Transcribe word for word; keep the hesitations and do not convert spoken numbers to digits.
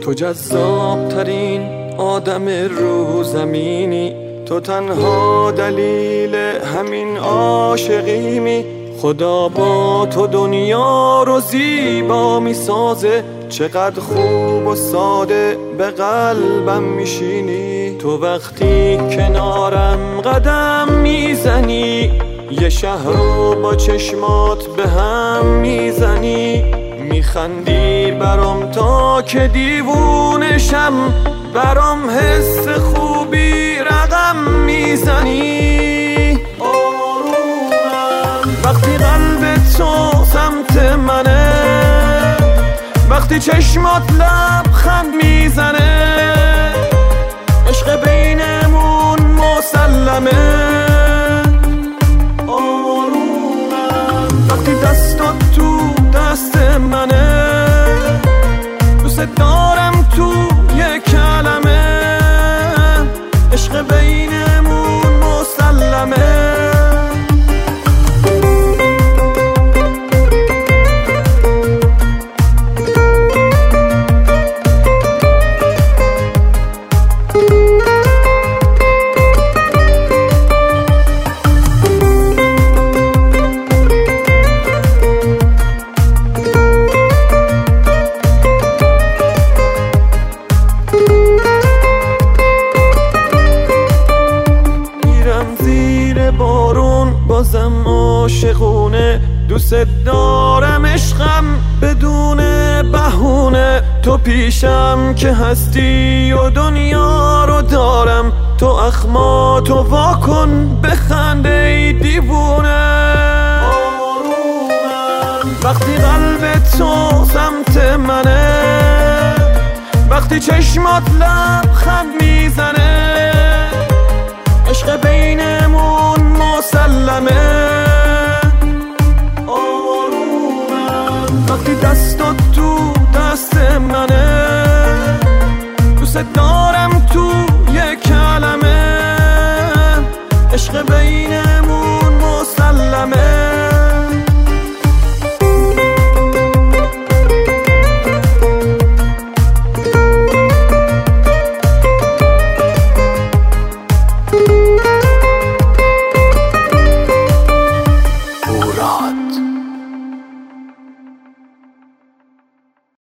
تو جذاب ترین آدم رو زمینی، تو تنها دلیل همین عاشقیمی. خدا با تو دنیا رو زیبا میسازه، چقدر خوب و ساده به قلبم میشینی. تو وقتی کنارم قدم میزنی، یه شهر رو با چشمات به هم میزنی. میخندی برام تا که دیوونشم، برام حس خوبی رقم میزنی. آرومم وقتی قلب تو سمت منه، وقتی چشمات لبخند میزنه. عشق بینمون مسلمه. آرومم وقتی دستات تو دست منه، دوست دارم تو یک کلمه. عشق بینمون مسلمه. بارون بازم عاشقونه، دوست دارم عشقم بدون بهونه. تو پیشم که هستی و دنیا رو دارم، تو اخماتو واکن بخنده ای دیوونه. آرومم وقتی قلب تو سمت منه، وقتی چشمات لبخند میزنه. عشق بینمون مسلمه. آرومم وقتی دستات تو دست منه، دوست دارم تو